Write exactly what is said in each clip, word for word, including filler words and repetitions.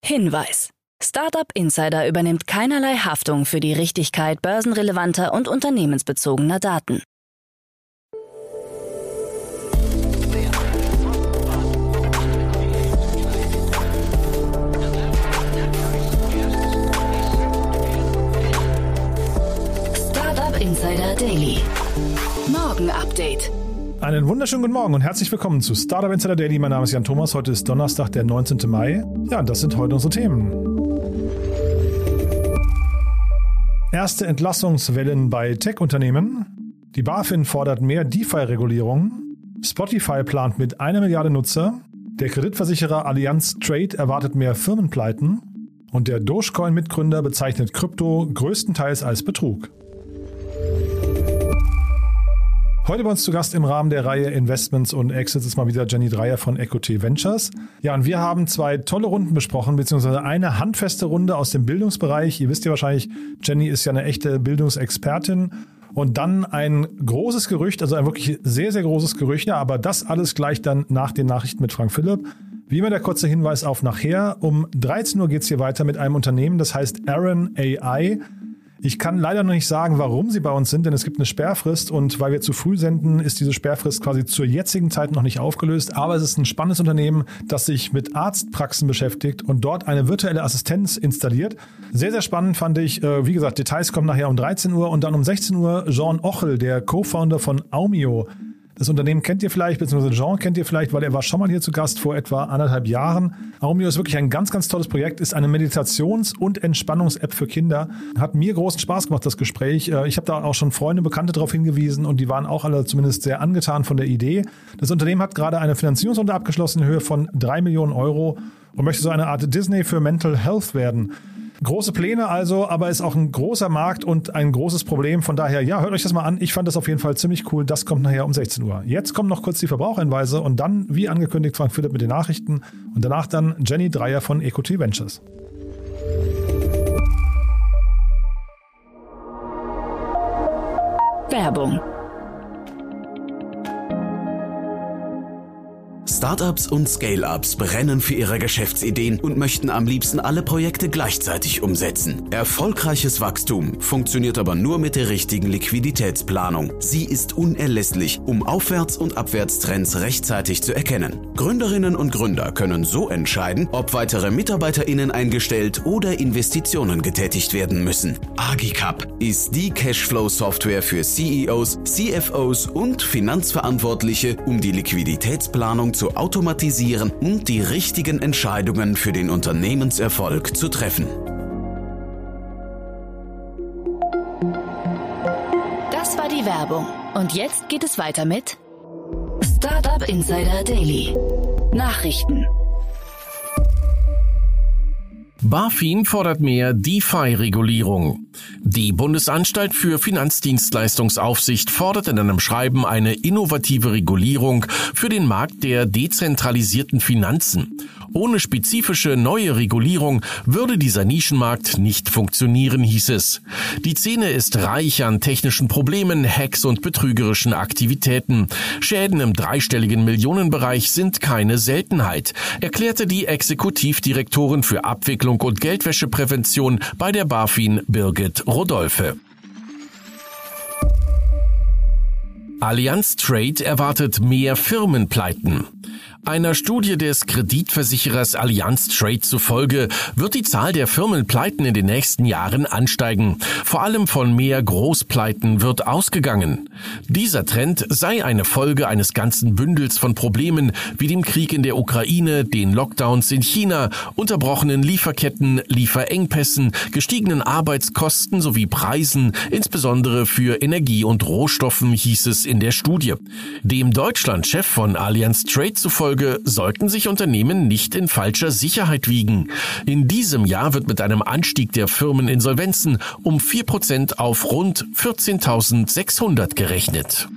Hinweis: Startup Insider übernimmt keinerlei Haftung für die Richtigkeit börsenrelevanter und unternehmensbezogener Daten. Startup Insider Daily. Morgen Update. Einen wunderschönen guten Morgen und herzlich willkommen zu Startup Insider Daily. Mein Name ist Jan Thomas. Heute ist Donnerstag, der neunzehnten Mai. Ja, und das sind heute unsere Themen. Erste Entlassungswellen bei Tech-Unternehmen. Die BaFin fordert mehr DeFi-Regulierung. Spotify plant mit einer Milliarde Nutzer. Der Kreditversicherer Allianz Trade erwartet mehr Firmenpleiten. Und der Dogecoin-Mitgründer bezeichnet Krypto größtenteils als Betrug. Heute bei uns zu Gast im Rahmen der Reihe Investments und Exits ist mal wieder Jenny Dreyer von Equity Ventures. Ja, und wir haben zwei tolle Runden besprochen, beziehungsweise eine handfeste Runde aus dem Bildungsbereich. Ihr wisst ja wahrscheinlich, Jenny ist ja eine echte Bildungsexpertin. Und dann ein großes Gerücht, also ein wirklich sehr, sehr großes Gerücht. Ja, aber das alles gleich dann nach den Nachrichten mit Frank Philipp. Wie immer der kurze Hinweis auf nachher. Um dreizehn Uhr geht es hier weiter mit einem Unternehmen, das heißt Aaron A I. Ich kann leider noch nicht sagen, warum sie bei uns sind, denn es gibt eine Sperrfrist und weil wir zu früh senden, ist diese Sperrfrist quasi zur jetzigen Zeit noch nicht aufgelöst. Aber es ist ein spannendes Unternehmen, das sich mit Arztpraxen beschäftigt und dort eine virtuelle Assistenz installiert. Sehr, sehr spannend fand ich. Wie gesagt, Details kommen nachher um dreizehn Uhr und dann um sechzehn Uhr Jean Ochel, der Co-Founder von Aumio. Das Unternehmen kennt ihr vielleicht, beziehungsweise Jean kennt ihr vielleicht, weil er war schon mal hier zu Gast vor etwa anderthalb Jahren. Aumio ist wirklich ein ganz, ganz tolles Projekt, ist eine Meditations- und Entspannungs-App für Kinder. Hat mir großen Spaß gemacht, das Gespräch. Ich habe da auch schon Freunde, Bekannte darauf hingewiesen und die waren auch alle zumindest sehr angetan von der Idee. Das Unternehmen hat gerade eine Finanzierungsrunde abgeschlossen in Höhe von drei Millionen Euro und möchte so eine Art Disney für Mental Health werden. Große Pläne also, aber ist auch ein großer Markt und ein großes Problem. Von daher, ja, hört euch das mal an. Ich fand das auf jeden Fall ziemlich cool. Das kommt nachher um sechzehn Uhr. Jetzt kommen noch kurz die Verbraucherhinweise und dann, wie angekündigt, Frank Philipp mit den Nachrichten und danach dann Jenny Dreyer von Equity Ventures. Werbung. Startups und Scale-Ups brennen für ihre Geschäftsideen und möchten am liebsten alle Projekte gleichzeitig umsetzen. Erfolgreiches Wachstum funktioniert aber nur mit der richtigen Liquiditätsplanung. Sie ist unerlässlich, um Aufwärts- und Abwärtstrends rechtzeitig zu erkennen. Gründerinnen und Gründer können so entscheiden, ob weitere MitarbeiterInnen eingestellt oder Investitionen getätigt werden müssen. Agicap ist die Cashflow-Software für C E Os, C F Os und Finanzverantwortliche, um die Liquiditätsplanung zu automatisieren und die richtigen Entscheidungen für den Unternehmenserfolg zu treffen. Das war die Werbung. Und jetzt geht es weiter mit Startup Insider Daily. Nachrichten. BaFin fordert mehr DeFi-Regulierung. Die Bundesanstalt für Finanzdienstleistungsaufsicht fordert in einem Schreiben eine innovative Regulierung für den Markt der dezentralisierten Finanzen. Ohne spezifische neue Regulierung würde dieser Nischenmarkt nicht funktionieren, hieß es. Die Szene ist reich an technischen Problemen, Hacks und betrügerischen Aktivitäten. Schäden im dreistelligen Millionenbereich sind keine Seltenheit, erklärte die Exekutivdirektorin für Abwicklung und Geldwäscheprävention bei der BaFin, Birgit Rodolphe. Allianz Trade erwartet mehr Firmenpleiten. Einer Studie des Kreditversicherers Allianz Trade zufolge wird die Zahl der Firmenpleiten in den nächsten Jahren ansteigen. Vor allem von mehr Großpleiten wird ausgegangen. Dieser Trend sei eine Folge eines ganzen Bündels von Problemen wie dem Krieg in der Ukraine, den Lockdowns in China, unterbrochenen Lieferketten, Lieferengpässen, gestiegenen Arbeitskosten sowie Preisen, insbesondere für Energie und Rohstoffen, hieß es in der Studie. Dem Deutschlandchef von Allianz Trade zufolge sollten sich Unternehmen nicht in falscher Sicherheit wiegen. In diesem Jahr wird mit einem Anstieg der Firmeninsolvenzen um vier Prozent auf rund vierzehntausendsechshundert gerechnet.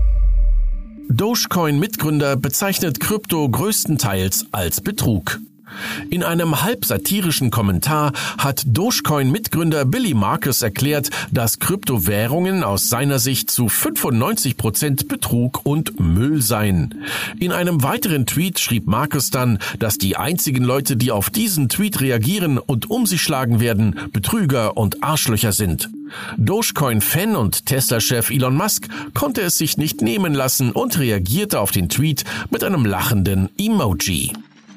Dogecoin-Mitgründer bezeichnet Krypto größtenteils als Betrug. In einem halb satirischen Kommentar hat Dogecoin-Mitgründer Billy Markus erklärt, dass Kryptowährungen aus seiner Sicht zu fünfundneunzig Prozent Betrug und Müll seien. In einem weiteren Tweet schrieb Markus dann, dass die einzigen Leute, die auf diesen Tweet reagieren und um sich schlagen werden, Betrüger und Arschlöcher sind. Dogecoin-Fan und Tesla-Chef Elon Musk konnte es sich nicht nehmen lassen und reagierte auf den Tweet mit einem lachenden Emoji.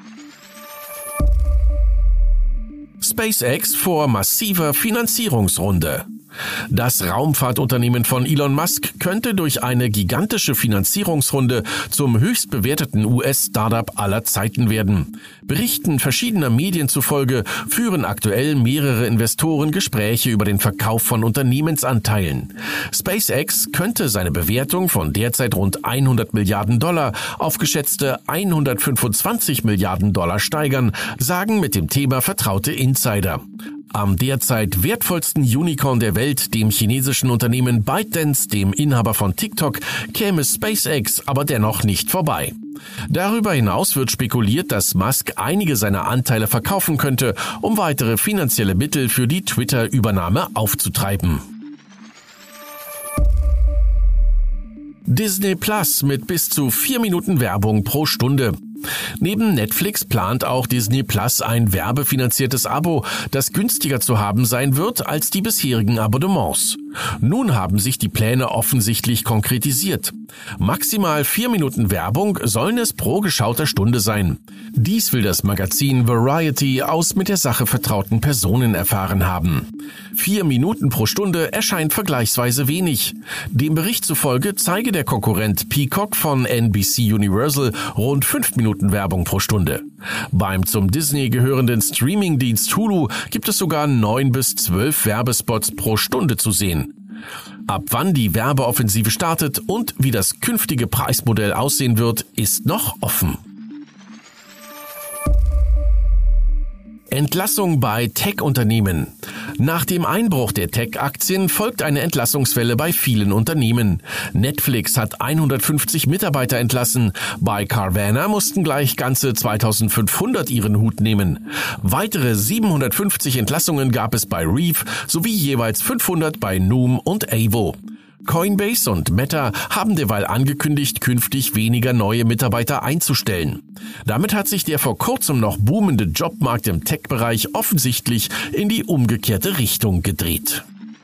SpaceX vor massiver Finanzierungsrunde. Das Raumfahrtunternehmen von Elon Musk könnte durch eine gigantische Finanzierungsrunde zum höchst bewerteten U S-Startup aller Zeiten werden. Berichten verschiedener Medien zufolge führen aktuell mehrere Investoren Gespräche über den Verkauf von Unternehmensanteilen. SpaceX könnte seine Bewertung von derzeit rund hundert Milliarden Dollar auf geschätzte hundertfünfundzwanzig Milliarden Dollar steigern, sagen mit dem Thema vertraute Insider. Am derzeit wertvollsten Unicorn der Welt, dem chinesischen Unternehmen ByteDance, dem Inhaber von TikTok, käme SpaceX aber dennoch nicht vorbei. Darüber hinaus wird spekuliert, dass Musk einige seiner Anteile verkaufen könnte, um weitere finanzielle Mittel für die Twitter-Übernahme aufzutreiben. Disney Plus mit bis zu vier Minuten Werbung pro Stunde. Neben Netflix plant auch Disney Plus ein werbefinanziertes Abo, das günstiger zu haben sein wird als die bisherigen Abonnements. Nun haben sich die Pläne offensichtlich konkretisiert. Maximal vier Minuten Werbung sollen es pro geschauter Stunde sein. Dies will das Magazin Variety aus mit der Sache vertrauten Personen erfahren haben. Vier Minuten pro Stunde erscheint vergleichsweise wenig. Dem Bericht zufolge zeige der Konkurrent Peacock von N B C Universal rund fünf Minuten Werbung pro Stunde. Beim zum Disney gehörenden Streamingdienst Hulu gibt es sogar neun bis zwölf Werbespots pro Stunde zu sehen. Ab wann die Werbeoffensive startet und wie das künftige Preismodell aussehen wird, ist noch offen. Entlassung bei Tech-Unternehmen. Nach dem Einbruch der Tech-Aktien folgt eine Entlassungswelle bei vielen Unternehmen. Netflix hat hundertfünfzig Mitarbeiter entlassen. Bei Carvana mussten gleich ganze zweitausendfünfhundert ihren Hut nehmen. Weitere siebenhundertfünfzig Entlassungen gab es bei Reef sowie jeweils fünfhundert bei Noom und Avo. Coinbase und Meta haben derweil angekündigt, künftig weniger neue Mitarbeiter einzustellen. Damit hat sich der vor kurzem noch boomende Jobmarkt im Tech-Bereich offensichtlich in die umgekehrte Richtung gedreht.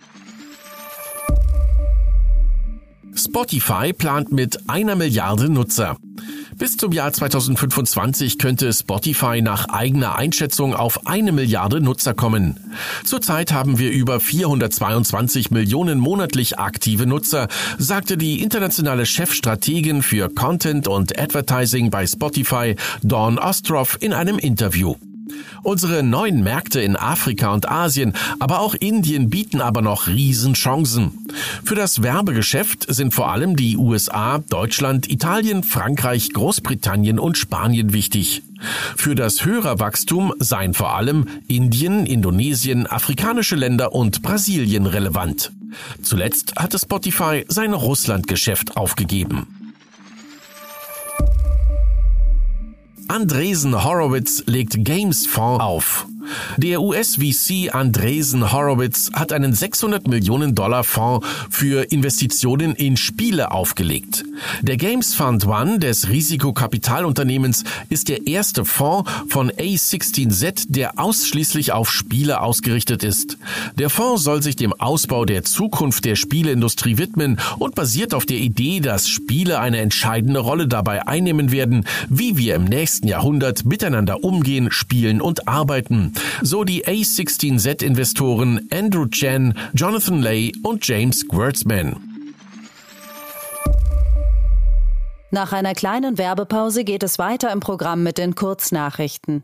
Spotify plant mit einer Milliarde Nutzer. Bis zum Jahr zweitausendfünfundzwanzig könnte Spotify nach eigener Einschätzung auf eine Milliarde Nutzer kommen. Zurzeit haben wir über vierhundertzweiundzwanzig Millionen monatlich aktive Nutzer, sagte die internationale Chefstrategin für Content und Advertising bei Spotify, Dawn Ostroff, in einem Interview. Unsere neuen Märkte in Afrika und Asien, aber auch Indien bieten aber noch Riesenchancen. Für das Werbegeschäft sind vor allem die U S A, Deutschland, Italien, Frankreich, Großbritannien und Spanien wichtig. Für das Hörerwachstum seien vor allem Indien, Indonesien, afrikanische Länder und Brasilien relevant. Zuletzt hatte Spotify sein Russlandgeschäft aufgegeben. Andreessen Horowitz legt Games-Fonds auf. Der U S-V C Andreessen Horowitz hat einen sechshundert Millionen Dollar Fonds für Investitionen in Spiele aufgelegt. Der Games Fund One des Risikokapitalunternehmens ist der erste Fonds von A sechzehn Z, der ausschließlich auf Spiele ausgerichtet ist. Der Fonds soll sich dem Ausbau der Zukunft der Spieleindustrie widmen und basiert auf der Idee, dass Spiele eine entscheidende Rolle dabei einnehmen werden, wie wir im nächsten Jahrhundert miteinander umgehen, spielen und arbeiten. So die A sechzehn Z-Investoren Andrew Chen, Jonathan Lay und James Gewurzman. Nach einer kleinen Werbepause geht es weiter im Programm mit den Kurznachrichten.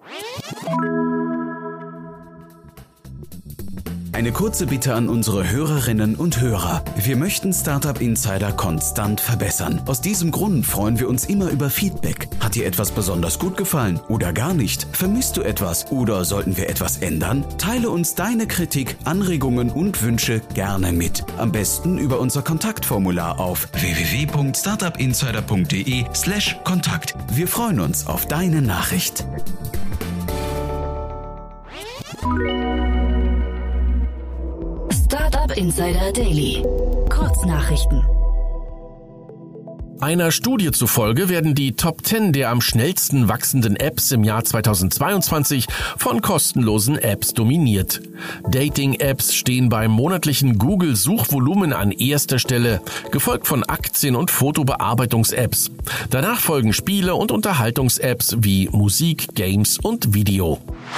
Eine kurze Bitte an unsere Hörerinnen und Hörer. Wir möchten Startup Insider konstant verbessern. Aus diesem Grund freuen wir uns immer über Feedback. Hat dir etwas besonders gut gefallen oder gar nicht? Vermisst du etwas oder sollten wir etwas ändern? Teile uns deine Kritik, Anregungen und Wünsche gerne mit. Am besten über unser Kontaktformular auf w w w punkt startupinsider punkt de slash Kontakt. Wir freuen uns auf deine Nachricht. Startup Insider Daily. Kurznachrichten. Einer Studie zufolge werden die Top zehn der am schnellsten wachsenden Apps im Jahr zweitausendzweiundzwanzig von kostenlosen Apps dominiert. Dating-Apps stehen beim monatlichen Google-Suchvolumen an erster Stelle, gefolgt von Aktien- und Fotobearbeitungs-Apps. Danach folgen Spiele- und Unterhaltungs-Apps wie Musik, Games und Video.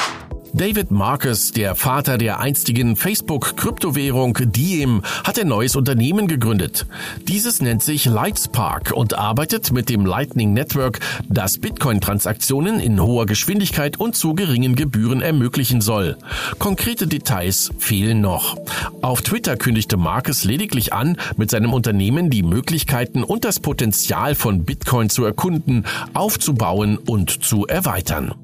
David Marcus, der Vater der einstigen Facebook-Kryptowährung Diem, hat ein neues Unternehmen gegründet. Dieses nennt sich Lightspark und arbeitet mit dem Lightning Network, das Bitcoin-Transaktionen in hoher Geschwindigkeit und zu geringen Gebühren ermöglichen soll. Konkrete Details fehlen noch. Auf Twitter kündigte Marcus lediglich an, mit seinem Unternehmen die Möglichkeiten und das Potenzial von Bitcoin zu erkunden, aufzubauen und zu erweitern.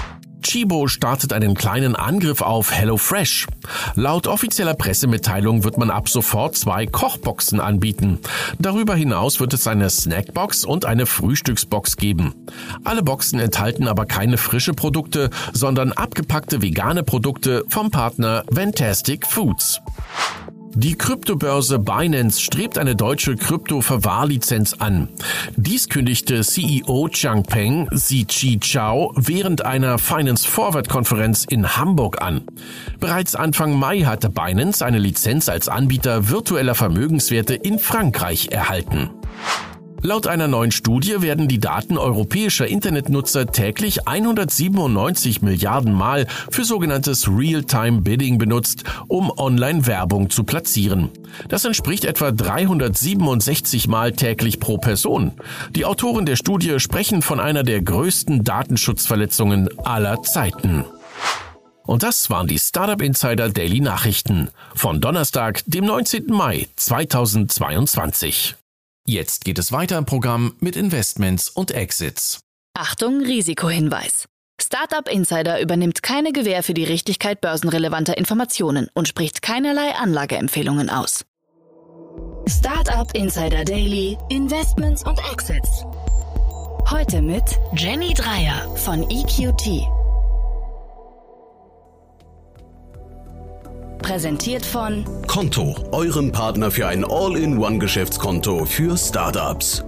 Chibo startet einen kleinen Angriff auf HelloFresh. Laut offizieller Pressemitteilung wird man ab sofort zwei Kochboxen anbieten. Darüber hinaus wird es eine Snackbox und eine Frühstücksbox geben. Alle Boxen enthalten aber keine frische Produkte, sondern abgepackte vegane Produkte vom Partner Fantastic Foods. Die Kryptobörse Binance strebt eine deutsche Krypto-Verwahrlizenz an. Dies kündigte C E O Changpeng Ziqi Zhao während einer Finance Forward-Konferenz in Hamburg an. Bereits Anfang Mai hatte Binance eine Lizenz als Anbieter virtueller Vermögenswerte in Frankreich erhalten. Laut einer neuen Studie werden die Daten europäischer Internetnutzer täglich hundertsiebenundneunzig Milliarden Mal für sogenanntes Real-Time-Bidding benutzt, um Online-Werbung zu platzieren. Das entspricht etwa dreihundertsiebenundsechzig Mal täglich pro Person. Die Autoren der Studie sprechen von einer der größten Datenschutzverletzungen aller Zeiten. Und das waren die Startup Insider Daily Nachrichten von Donnerstag, dem neunzehnten Mai zweitausendzweiundzwanzig. Jetzt geht es weiter im Programm mit Investments und Exits. Achtung, Risikohinweis. Startup Insider übernimmt keine Gewähr für die Richtigkeit börsenrelevanter Informationen und spricht keinerlei Anlageempfehlungen aus. Startup Insider Daily, Investments und Exits. Heute mit Jenny Dreier von E Q T. Präsentiert von Konto, eurem Partner für ein All-in-One-Geschäftskonto für Startups.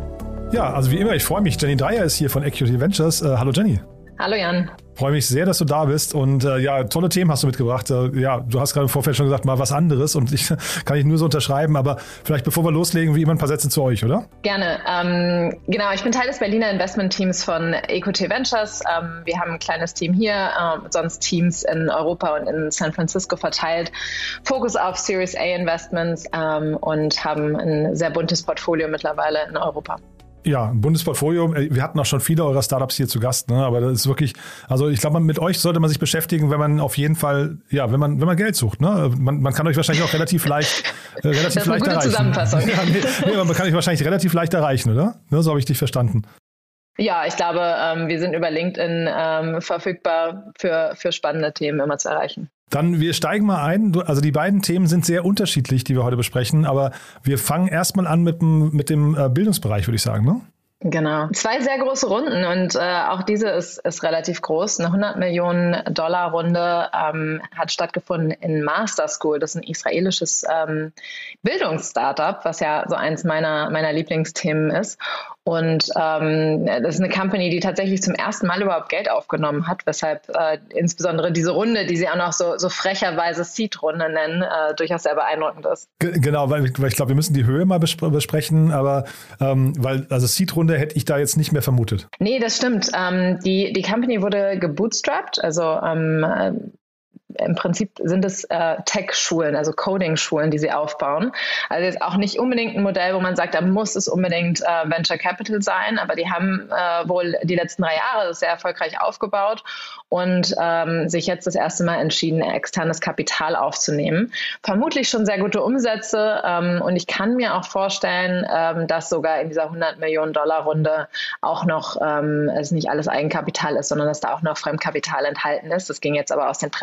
Ja, also wie immer, ich freue mich. Jenny Dreier ist hier von E Q T Ventures. Äh, hallo Jenny. Hallo Jan. Freue mich sehr, dass du da bist und äh, ja, tolle Themen hast du mitgebracht. Äh, ja, du hast gerade im Vorfeld schon gesagt, mal was anderes und ich kann ich nur so unterschreiben, aber vielleicht bevor wir loslegen, wie immer ein paar Sätze zu euch, oder? Gerne. Ähm, genau, ich bin Teil des Berliner Investment-Teams von E Q T Ventures. Ähm, wir haben ein kleines Team hier, äh, sonst Teams in Europa und in San Francisco verteilt. Fokus auf Series A Investments ähm, und haben ein sehr buntes Portfolio mittlerweile in Europa. Ja, ein buntes Portfolio. Wir hatten auch schon viele eurer Startups hier zu Gast, ne? Aber das ist wirklich, also ich glaube, mit euch sollte man sich beschäftigen, wenn man auf jeden Fall, ja, wenn man wenn man Geld sucht. Ne? Man, man kann euch wahrscheinlich auch relativ leicht, äh, relativ das ist eine leicht gute erreichen. Zusammenfassung. Ja, nee, nee, man kann euch wahrscheinlich relativ leicht erreichen, oder? Ne, so habe ich dich verstanden. Ja, ich glaube, ähm, wir sind über LinkedIn ähm, verfügbar für, für spannende Themen immer zu erreichen. Dann, wir steigen mal ein. Also die beiden Themen sind sehr unterschiedlich, die wir heute besprechen, aber wir fangen erstmal an mit dem, mit dem Bildungsbereich, würde ich sagen, ne? Genau. Zwei sehr große Runden und äh, auch diese ist, ist relativ groß. Eine hundert Millionen Dollar Runde ähm, hat stattgefunden in Master School. Das ist ein israelisches ähm, Bildungsstartup, was ja so eins meiner, meiner Lieblingsthemen ist. Und ähm, das ist eine Company, die tatsächlich zum ersten Mal überhaupt Geld aufgenommen hat, weshalb äh, insbesondere diese Runde, die sie auch noch so, so frecherweise Seed-Runde nennen, äh, durchaus sehr beeindruckend ist. G- genau, weil ich, weil ich glaube, wir müssen die Höhe mal bes- besprechen, aber ähm, weil, also Seed-Runde hätte ich da jetzt nicht mehr vermutet. Nee, das stimmt. Ähm, die, die Company wurde gebootstrapped, also ähm, äh, im Prinzip sind es äh, Tech-Schulen, also Coding-Schulen, die sie aufbauen. Also jetzt auch nicht unbedingt ein Modell, wo man sagt, da muss es unbedingt äh, Venture Capital sein, aber die haben äh, wohl die letzten drei Jahre sehr erfolgreich aufgebaut und ähm, sich jetzt das erste Mal entschieden, externes Kapital aufzunehmen. Vermutlich schon sehr gute Umsätze ähm, und ich kann mir auch vorstellen, ähm, dass sogar in dieser hundert Millionen Dollar Runde auch noch ähm, es nicht alles Eigenkapital ist, sondern dass da auch noch Fremdkapital enthalten ist. Das ging jetzt aber aus den Pressemeldungen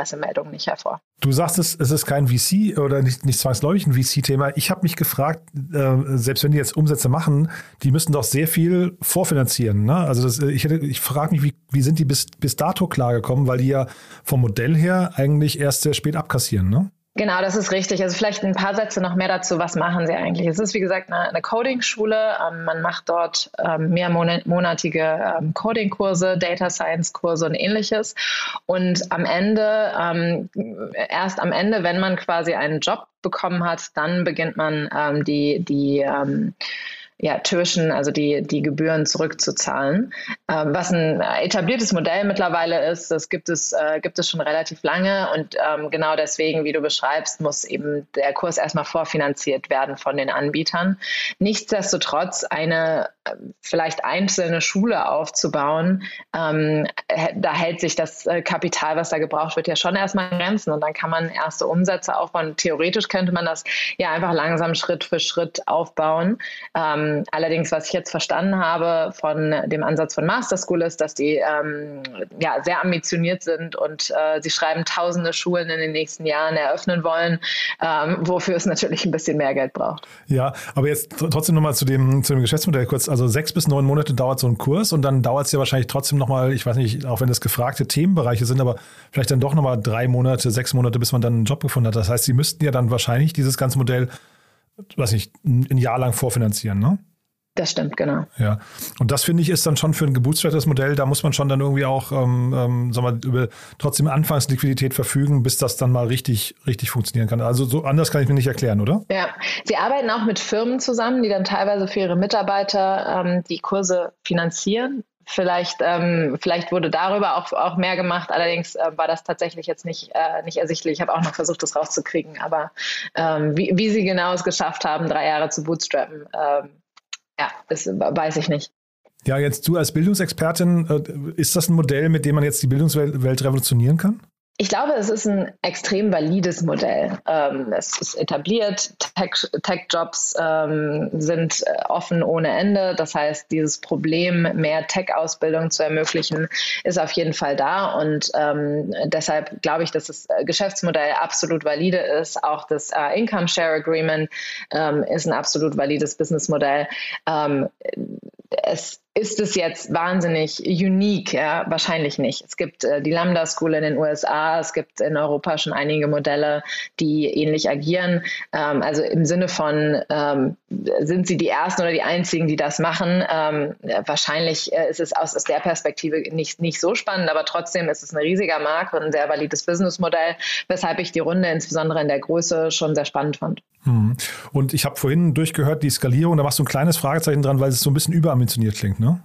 Ausbildung nicht hervor. Du sagst, es, es ist kein V C oder nicht, nicht zwangsläufig ein V C-Thema. Ich habe mich gefragt, äh, selbst wenn die jetzt Umsätze machen, die müssen doch sehr viel vorfinanzieren. Ne? Also das, ich, hätte, ich frage mich, wie, wie sind die bis, bis dato klargekommen, weil die ja vom Modell her eigentlich erst sehr spät abkassieren, ne? Genau, das ist richtig. Also vielleicht ein paar Sätze noch mehr dazu. Was machen sie eigentlich? Es ist, wie gesagt, eine, eine Coding-Schule. Ähm, man macht dort ähm, mehrmonatige ähm, Coding-Kurse, Data Science-Kurse und ähnliches. Und am Ende, ähm, erst am Ende, wenn man quasi einen Job bekommen hat, dann beginnt man ähm, die, die ähm, ja, Tuition, also die, die Gebühren zurückzuzahlen. Ähm, was ein etabliertes Modell mittlerweile ist, das gibt es, äh, gibt es schon relativ lange und ähm, genau deswegen, wie du beschreibst, muss eben der Kurs erstmal vorfinanziert werden von den Anbietern. Nichtsdestotrotz eine äh, vielleicht einzelne Schule aufzubauen, ähm, da hält sich das äh, Kapital, was da gebraucht wird, ja schon erstmal in Grenzen und dann kann man erste Umsätze aufbauen. Theoretisch könnte man das ja einfach langsam Schritt für Schritt aufbauen. Ähm, Allerdings, was ich jetzt verstanden habe von dem Ansatz von Master School ist, dass die ähm, ja, sehr ambitioniert sind und äh, sie schreiben tausende Schulen in den nächsten Jahren eröffnen wollen, ähm, wofür es natürlich ein bisschen mehr Geld braucht. Ja, aber jetzt trotzdem nochmal zu dem, zu dem Geschäftsmodell kurz. Also sechs bis neun Monate dauert so ein Kurs und dann dauert es ja wahrscheinlich trotzdem nochmal, ich weiß nicht, auch wenn das gefragte Themenbereiche sind, aber vielleicht dann doch nochmal drei Monate, sechs Monate, bis man dann einen Job gefunden hat. Das heißt, sie müssten ja dann wahrscheinlich dieses ganze Modell, weiß nicht, ein Jahr lang vorfinanzieren, ne? Das stimmt, genau. Ja, und das finde ich ist dann schon für ein gebootstraptes Modell, da muss man schon dann irgendwie auch ähm, ähm, sagen wir, über trotzdem Anfangsliquidität verfügen, bis das dann mal richtig, richtig funktionieren kann. Also so anders kann ich mir nicht erklären, oder? Ja, sie arbeiten auch mit Firmen zusammen, die dann teilweise für ihre Mitarbeiter ähm, die Kurse finanzieren. Vielleicht, ähm, vielleicht wurde darüber auch, auch mehr gemacht, allerdings äh, war das tatsächlich jetzt nicht, äh, nicht ersichtlich. Ich habe auch noch versucht, das rauszukriegen, aber ähm, wie, wie sie genau es geschafft haben, drei Jahre zu bootstrappen, ähm, ja, das weiß ich nicht. Ja, jetzt du als Bildungsexpertin, ist das ein Modell, mit dem man jetzt die Bildungswelt revolutionieren kann? Ich glaube, es ist ein extrem valides Modell. Ähm, es ist etabliert, Tech, Tech-Jobs ähm, sind offen ohne Ende. Das heißt, dieses Problem, mehr Tech-Ausbildung zu ermöglichen, ist auf jeden Fall da. Und ähm, deshalb glaube ich, dass das Geschäftsmodell absolut valide ist. Auch das äh, Income Share Agreement ähm, ist ein absolut valides Businessmodell. Ähm, es Ist es jetzt wahnsinnig unique? Ja, wahrscheinlich nicht. Es gibt äh, die Lambda School in den U S A, es gibt in Europa schon einige Modelle, die ähnlich agieren. Ähm, also im Sinne von, ähm, sind sie die Ersten oder die Einzigen, die das machen? Ähm, wahrscheinlich äh, ist es aus, aus der Perspektive nicht, nicht so spannend, aber trotzdem ist es ein riesiger Markt und ein sehr valides Businessmodell, weshalb ich die Runde insbesondere in der Größe schon sehr spannend fand. Hm. Und ich habe vorhin durchgehört, die Skalierung, da machst du ein kleines Fragezeichen dran, weil es so ein bisschen überambitioniert klingt, ne?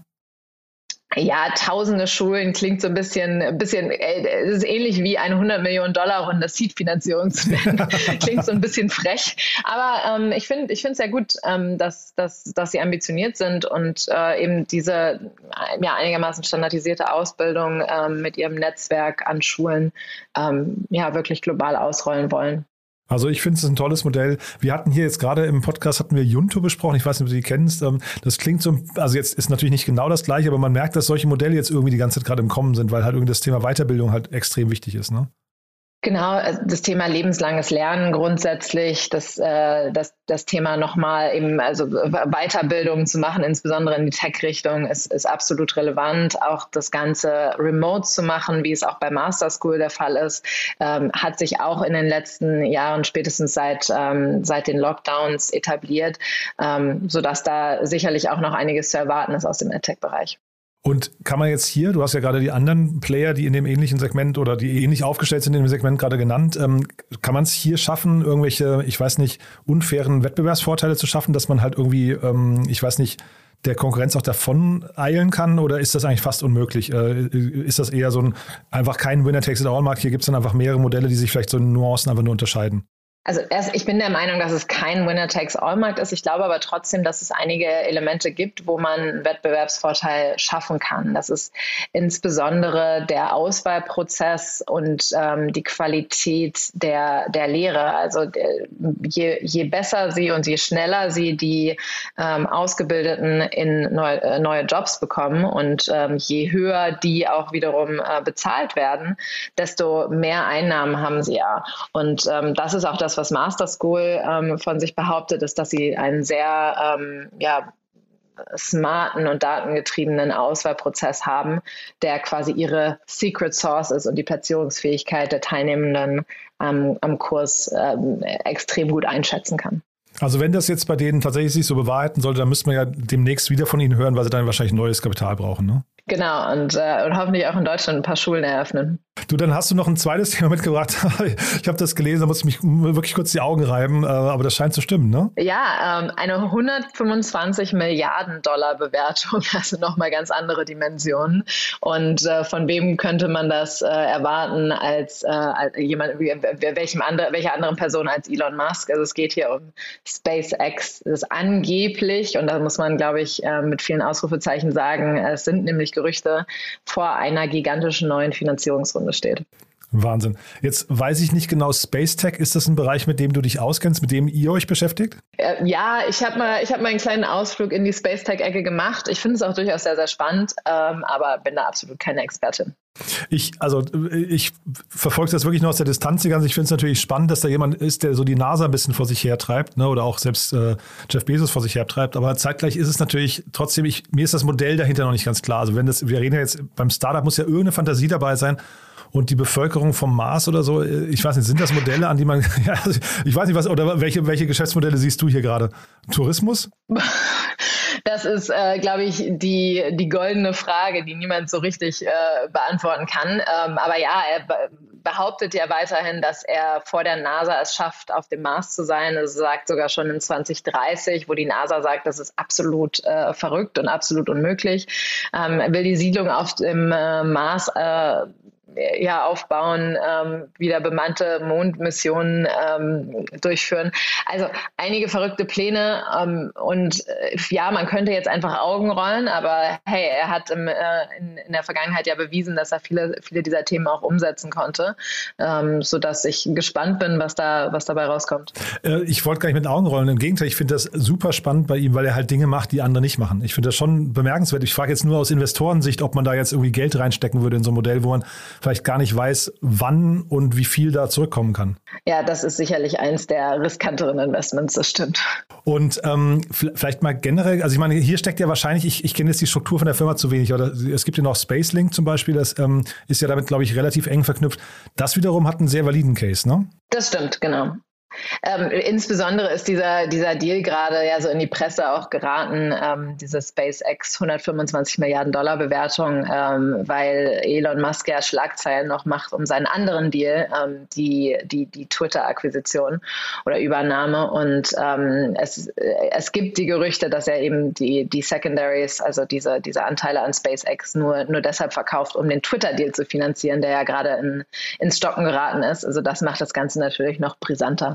Ja, tausende Schulen klingt so ein bisschen, ein bisschen, es ist ähnlich wie eine hundert Millionen Dollar Runde Seed-Finanzierung zu nennen. Klingt so ein bisschen frech. Aber ähm, ich finde, ich finde es sehr gut, ähm, dass, dass, dass sie ambitioniert sind und äh, eben diese ja, einigermaßen standardisierte Ausbildung ähm, mit ihrem Netzwerk an Schulen ähm, ja wirklich global ausrollen wollen. Also ich finde es ein tolles Modell. Wir hatten hier jetzt gerade im Podcast hatten wir Junto besprochen. Ich weiß nicht, ob du die kennst. Das klingt so, also jetzt ist natürlich nicht genau das Gleiche, aber man merkt, dass solche Modelle jetzt irgendwie die ganze Zeit gerade im Kommen sind, weil halt irgendwie das Thema Weiterbildung halt extrem wichtig ist, ne? Genau, das Thema lebenslanges Lernen grundsätzlich, das, äh, das, das Thema nochmal eben, also Weiterbildung zu machen, insbesondere in die Tech-Richtung, ist, ist absolut relevant. Auch das Ganze remote zu machen, wie es auch bei Master School der Fall ist, ähm, hat sich auch in den letzten Jahren, spätestens seit, ähm, seit den Lockdowns etabliert, ähm, sodass da sicherlich auch noch einiges zu erwarten ist aus dem EdTech-Bereich. Und kann man jetzt hier, du hast ja gerade die anderen Player, die in dem ähnlichen Segment oder die ähnlich aufgestellt sind in dem Segment gerade genannt, ähm, kann man es hier schaffen, irgendwelche, ich weiß nicht, unfairen Wettbewerbsvorteile zu schaffen, dass man halt irgendwie, ähm, ich weiß nicht, der Konkurrenz auch davon eilen kann, oder ist das eigentlich fast unmöglich? Äh, ist das eher so ein, einfach kein Winner-Takes-it-all-Markt? Hier gibt es dann einfach mehrere Modelle, die sich vielleicht so in Nuancen einfach nur unterscheiden. Also erst, ich bin der Meinung, dass es kein Winner-Takes-All-Markt ist. Ich glaube aber trotzdem, dass es einige Elemente gibt, wo man einen Wettbewerbsvorteil schaffen kann. Das ist insbesondere der Auswahlprozess und ähm, die Qualität der, der Lehre. Also je, je besser sie und je schneller sie die ähm, Ausgebildeten in neu, äh, neue Jobs bekommen und ähm, je höher die auch wiederum äh, bezahlt werden, desto mehr Einnahmen haben sie ja. Und ähm, das ist auch das, was Master School ähm, von sich behauptet, ist, dass sie einen sehr ähm, ja, smarten und datengetriebenen Auswahlprozess haben, der quasi ihre Secret Sauce ist und die Platzierungsfähigkeit der Teilnehmenden ähm, am Kurs ähm, extrem gut einschätzen kann. Also wenn das jetzt bei denen tatsächlich sich so bewahrheiten sollte, dann müssten wir ja demnächst wieder von ihnen hören, weil sie dann wahrscheinlich neues Kapital brauchen, ne? Genau, und, äh, und hoffentlich auch in Deutschland ein paar Schulen eröffnen. Du, dann hast du noch ein zweites Thema mitgebracht. Ich habe das gelesen, da muss ich mich wirklich kurz die Augen reiben, aber das scheint zu stimmen, ne? Ja, ähm, eine hundertfünfundzwanzig Milliarden Dollar Bewertung, also nochmal ganz andere Dimensionen. Und äh, von wem könnte man das äh, erwarten als, äh, als jemand, wie, welchem andere, welcher anderen Person als Elon Musk? Also es geht hier um SpaceX, das ist angeblich, und da muss man, glaube ich, äh, mit vielen Ausrufezeichen sagen, es sind nämlich Gerüchte, vor einer gigantischen neuen Finanzierungsrunde steht. Wahnsinn. Jetzt weiß ich nicht genau, Space Tech, ist das ein Bereich, mit dem du dich auskennst, mit dem ihr euch beschäftigt? Äh, ja, ich habe mal, ich hab mal einen kleinen Ausflug in die Space Tech-Ecke gemacht. Ich finde es auch durchaus sehr, sehr spannend, ähm, aber bin da absolut keine Expertin. Ich, also ich verfolge das wirklich nur aus der Distanz. Ich finde es natürlich spannend, dass da jemand ist, der so die NASA ein bisschen vor sich hertreibt, ne, oder auch selbst äh, Jeff Bezos vor sich hertreibt. Aber zeitgleich ist es natürlich trotzdem, ich, mir ist das Modell dahinter noch nicht ganz klar. Also wenn das, wir reden ja jetzt, beim Startup muss ja irgendeine Fantasie dabei sein. Und die Bevölkerung vom Mars oder so, ich weiß nicht, sind das Modelle, an die man, ja, ich weiß nicht, was, oder welche, welche Geschäftsmodelle siehst du hier gerade? Tourismus? Das ist, äh, glaube ich, die, die goldene Frage, die niemand so richtig äh, beantworten kann. Ähm, aber ja, er be- behauptet ja weiterhin, dass er vor der NASA es schafft, auf dem Mars zu sein. Er sagt sogar schon in zwanzig dreißig, wo die NASA sagt, das ist absolut äh, verrückt und absolut unmöglich. Ähm, er will die Siedlung auf dem äh, Mars äh, ja, aufbauen, ähm, wieder bemannte Mondmissionen ähm, durchführen. Also einige verrückte Pläne ähm, und äh, ja, man könnte jetzt einfach Augen rollen, aber hey, er hat im, äh, in, in der Vergangenheit ja bewiesen, dass er viele, viele dieser Themen auch umsetzen konnte, ähm, sodass ich gespannt bin, was da, was dabei rauskommt. Äh, ich wollte gar nicht mit Augen rollen, im Gegenteil, ich finde das super spannend bei ihm, weil er halt Dinge macht, die andere nicht machen. Ich finde das schon bemerkenswert. Ich frage jetzt nur aus Investorensicht, ob man da jetzt irgendwie Geld reinstecken würde in so ein Modell, wo man vielleicht gar nicht weiß, wann und wie viel da zurückkommen kann. Ja, das ist sicherlich eins der riskanteren Investments, das stimmt. Und ähm, vielleicht mal generell, also ich meine, hier steckt ja wahrscheinlich, ich, ich kenne jetzt die Struktur von der Firma zu wenig, oder es gibt ja noch SpaceLink zum Beispiel, das ähm, ist ja damit, glaube ich, relativ eng verknüpft. Das wiederum hat einen sehr validen Case, ne? Das stimmt, genau. Ähm, insbesondere ist dieser, dieser Deal gerade ja so in die Presse auch geraten, ähm, diese SpaceX hundertfünfundzwanzig Milliarden Dollar Bewertung, ähm, weil Elon Musk ja Schlagzeilen noch macht um seinen anderen Deal, ähm, die, die, die Twitter-Akquisition oder Übernahme. Und ähm, es, es gibt die Gerüchte, dass er eben die, die Secondaries, also diese, diese Anteile an SpaceX nur, nur deshalb verkauft, um den Twitter-Deal zu finanzieren, der ja gerade in, ins Stocken geraten ist. Also das macht das Ganze natürlich noch brisanter.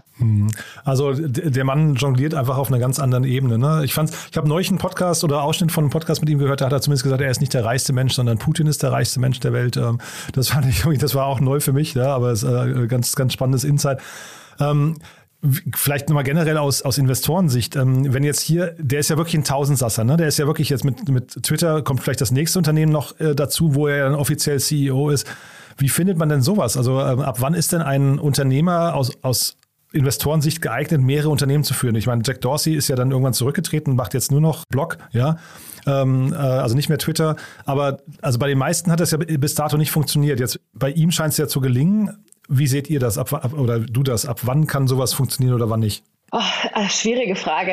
Also der Mann jongliert einfach auf einer ganz anderen Ebene. Ne? Ich fand, ich habe neulich einen Podcast oder Ausschnitt von einem Podcast mit ihm gehört, da hat er zumindest gesagt, er ist nicht der reichste Mensch, sondern Putin ist der reichste Mensch der Welt. Das fand ich, das war auch neu für mich, ja, aber es ist ein ganz, ganz spannendes Insight. Ähm, Vielleicht nochmal generell aus, aus Investorensicht, ähm, wenn jetzt hier, der ist ja wirklich ein Tausendsasser, ne? Der ist ja wirklich jetzt mit, mit Twitter, kommt vielleicht das nächste Unternehmen noch äh, dazu, wo er dann offiziell C E O ist. Wie findet man denn sowas? Also ähm, ab wann ist denn ein Unternehmer aus, aus Investorensicht geeignet, mehrere Unternehmen zu führen? Ich meine, Jack Dorsey ist ja dann irgendwann zurückgetreten und macht jetzt nur noch Blog, ja, ähm, äh, also nicht mehr Twitter. Aber also bei den meisten hat das ja bis dato nicht funktioniert. Jetzt bei ihm scheint es ja zu gelingen. Wie seht ihr das ab, ab, oder du das? Ab wann kann sowas funktionieren oder wann nicht? Oh, schwierige Frage.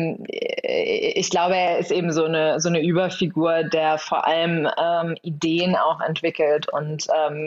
Ich glaube, er ist eben so eine, so eine Überfigur, der vor allem ähm, Ideen auch entwickelt und ähm,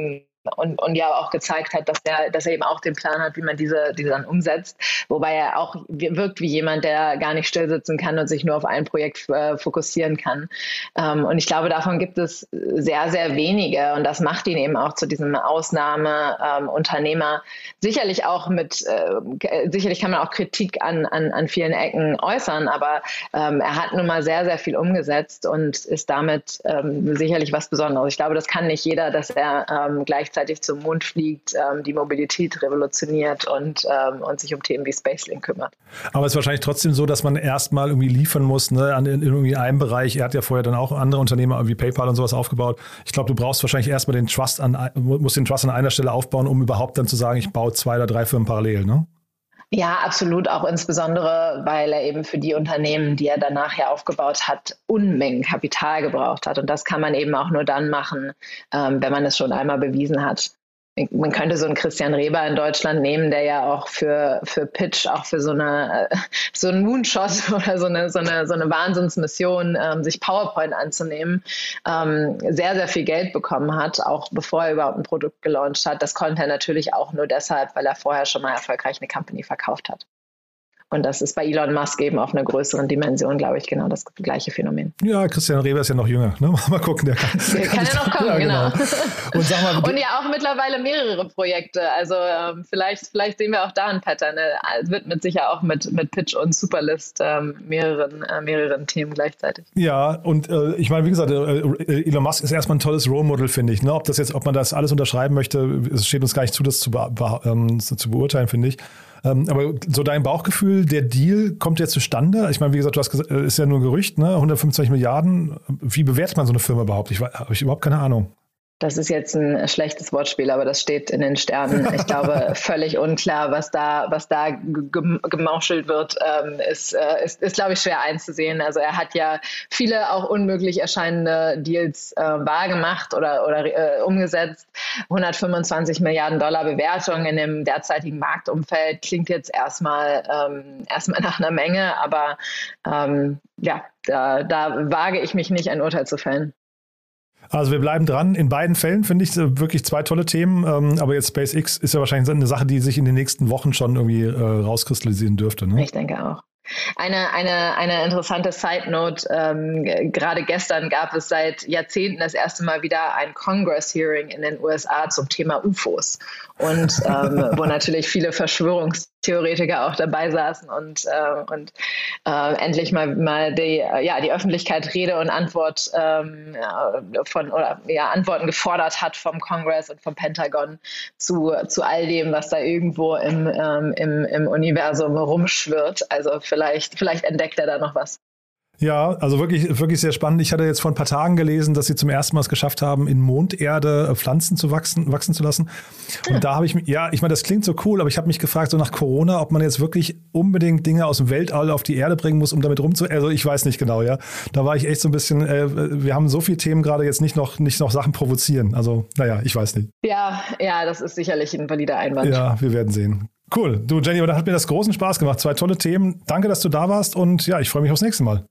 Und, und ja auch gezeigt hat, dass er, dass er eben auch den Plan hat, wie man diese, diese dann umsetzt. Wobei er auch wirkt wie jemand, der gar nicht still sitzen kann und sich nur auf ein Projekt äh, fokussieren kann. Ähm, und ich glaube, davon gibt es sehr, sehr wenige. Und das macht ihn eben auch zu diesem Ausnahmeunternehmer. Ähm, sicherlich auch mit, äh, sicherlich kann man auch Kritik an, an, an vielen Ecken äußern, aber ähm, er hat nun mal sehr, sehr viel umgesetzt und ist damit ähm, sicherlich was Besonderes. Ich glaube, das kann nicht jeder, dass er ähm, gleich gleichzeitig zum Mond fliegt, ähm, die Mobilität revolutioniert und, ähm, und sich um Themen wie Spacelink kümmert. Aber es ist wahrscheinlich trotzdem so, dass man erstmal irgendwie liefern muss, ne, an, in irgendwie einem Bereich. Er hat ja vorher dann auch andere Unternehmen wie PayPal und sowas aufgebaut. Ich glaube, du brauchst wahrscheinlich erstmal den Trust an, musst den Trust an einer Stelle aufbauen, um überhaupt dann zu sagen, ich baue zwei oder drei Firmen parallel, ne? Ja, absolut. Auch insbesondere, weil er eben für die Unternehmen, die er danach ja aufgebaut hat, Unmengen Kapital gebraucht hat. Und das kann man eben auch nur dann machen, ähm, wenn man es schon einmal bewiesen hat. Man könnte so einen Christian Reber in Deutschland nehmen, der ja auch für, für Pitch, auch für so eine, so einen Moonshot oder so eine, so eine, so eine Wahnsinnsmission, ähm, sich PowerPoint anzunehmen, ähm, sehr, sehr viel Geld bekommen hat, auch bevor er überhaupt ein Produkt gelauncht hat. Das konnte er natürlich auch nur deshalb, weil er vorher schon mal erfolgreich eine Company verkauft hat. Und das ist bei Elon Musk eben auf einer größeren Dimension, glaube ich, genau das gleiche Phänomen. Ja, Christian Reber ist ja noch jünger. Ne? Mal gucken, der kann, der kann ja noch kommen, ja, genau. genau. Und, sag mal, und ja auch mittlerweile mehrere Projekte. Also ähm, vielleicht, vielleicht sehen wir auch da ein Pattern. Es widmet sich ja auch mit, mit Pitch und Superlist ähm, mehreren, äh, mehreren Themen gleichzeitig. Ja, und äh, ich meine, wie gesagt, äh, Elon Musk ist erstmal ein tolles Role Model, finde ich. Ne? Ob das jetzt, ob man das alles unterschreiben möchte, es steht uns gar nicht zu, das zu, be- be- ähm, zu beurteilen, finde ich. Ähm, aber so dein Bauchgefühl, der Deal kommt jetzt zustande? Ich meine, wie gesagt, du hast gesagt, ist ja nur ein Gerücht, ne? hundertfünfundzwanzig Milliarden. Wie bewertet man so eine Firma überhaupt? Ich habe ich überhaupt keine Ahnung. Das ist jetzt ein schlechtes Wortspiel, aber das steht in den Sternen. Ich glaube, völlig unklar, was da, was da gemauschelt wird, ähm, ist, äh, ist, ist, glaube ich, schwer einzusehen. Also er hat ja viele auch unmöglich erscheinende Deals äh, wahrgemacht oder, oder äh, umgesetzt. hundertfünfundzwanzig Milliarden Dollar Bewertung in dem derzeitigen Marktumfeld klingt jetzt erstmal, ähm, erstmal nach einer Menge, aber ähm, ja, da, da wage ich mich nicht, ein Urteil zu fällen. Also wir bleiben dran. In beiden Fällen finde ich wirklich zwei tolle Themen. Aber jetzt SpaceX ist ja wahrscheinlich eine Sache, die sich in den nächsten Wochen schon irgendwie rauskristallisieren dürfte. Ne? Ich denke auch. Eine, eine, eine interessante Side-Note, ähm, gerade gestern gab es seit Jahrzehnten das erste Mal wieder ein Congress-Hearing in den U S A zum Thema U F Os und ähm, wo natürlich viele Verschwörungstheoretiker auch dabei saßen und, äh, und äh, endlich mal, mal die, ja, die Öffentlichkeit Rede und Antwort ähm, von oder ja, Antworten gefordert hat vom Congress und vom Pentagon zu, zu all dem, was da irgendwo im, ähm, im, im Universum rumschwirrt. Also Vielleicht, vielleicht entdeckt er da noch was. Ja, also wirklich, wirklich sehr spannend. Ich hatte jetzt vor ein paar Tagen gelesen, dass sie zum ersten Mal es geschafft haben, in Monderde Pflanzen zu wachsen, wachsen zu lassen. Und ja. da habe ich mich, ja, ich meine, das klingt so cool, aber ich habe mich gefragt, so nach Corona, ob man jetzt wirklich unbedingt Dinge aus dem Weltall auf die Erde bringen muss, um damit rumzu... Also ich weiß nicht genau, ja. Da war ich echt so ein bisschen, äh, wir haben so viele Themen gerade jetzt nicht noch, nicht noch Sachen provozieren. Also, naja, ich weiß nicht. Ja, ja, das ist sicherlich ein valider Einwand. Ja, wir werden sehen. Cool. Du, Jenny, aber da hat mir das großen Spaß gemacht. Zwei tolle Themen. Danke, dass du da warst und ja, ich freue mich aufs nächste Mal.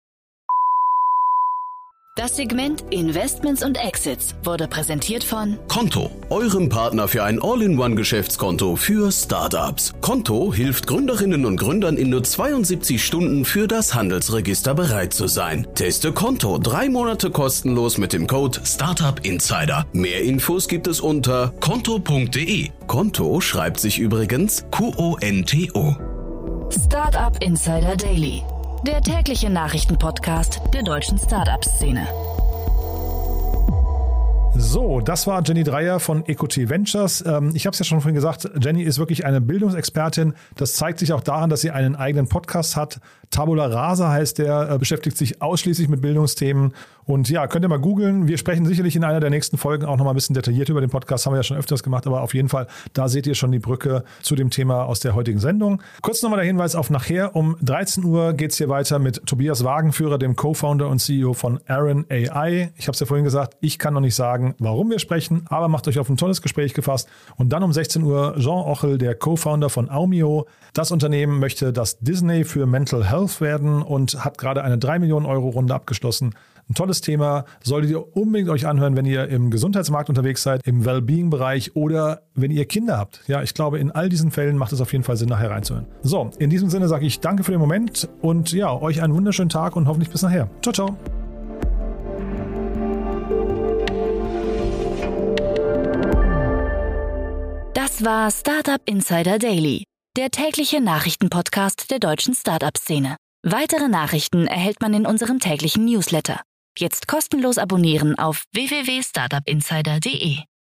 Das Segment Investments und Exits wurde präsentiert von Konto, eurem Partner für ein All-in-One-Geschäftskonto für Startups. Konto hilft Gründerinnen und Gründern in nur zweiundsiebzig Stunden für das Handelsregister bereit zu sein. Teste Konto drei Monate kostenlos mit dem Code Startup Insider. Mehr Infos gibt es unter konto punkt de. Konto schreibt sich übrigens Q O N T O. Startup Insider Daily. Der tägliche Nachrichtenpodcast der deutschen Startup-Szene. So, das war Jenny Dreyer von E Q T Ventures. Ich habe es ja schon vorhin gesagt, Jenny ist wirklich eine Bildungsexpertin. Das zeigt sich auch daran, dass sie einen eigenen Podcast hat. Tabula Rasa heißt der, beschäftigt sich ausschließlich mit Bildungsthemen. Und ja, könnt ihr mal googeln. Wir sprechen sicherlich in einer der nächsten Folgen auch nochmal ein bisschen detailliert über den Podcast. Haben wir ja schon öfters gemacht, aber auf jeden Fall, da seht ihr schon die Brücke zu dem Thema aus der heutigen Sendung. Kurz nochmal der Hinweis auf nachher. Um dreizehn Uhr geht es hier weiter mit Tobias Wagenführer, dem Co-Founder und C E O von Aaron A I. Ich habe es ja vorhin gesagt, ich kann noch nicht sagen, warum wir sprechen, aber macht euch auf ein tolles Gespräch gefasst. Und dann um sechzehn Uhr Jean Ochel, der Co-Founder von Aumio. Das Unternehmen möchte das Disney für Mental Health werden und hat gerade eine drei Millionen Euro Runde abgeschlossen. Ein tolles Thema, solltet ihr unbedingt euch anhören, wenn ihr im Gesundheitsmarkt unterwegs seid, im Wellbeing-Bereich oder wenn ihr Kinder habt. Ja, ich glaube, in all diesen Fällen macht es auf jeden Fall Sinn, nachher reinzuhören. So, in diesem Sinne sage ich danke für den Moment und ja, euch einen wunderschönen Tag und hoffentlich bis nachher. Ciao, ciao. Das war Startup Insider Daily, der tägliche Nachrichtenpodcast der deutschen Startup-Szene. Weitere Nachrichten erhält man in unserem täglichen Newsletter. Jetzt kostenlos abonnieren auf w w w punkt startup insider punkt d e.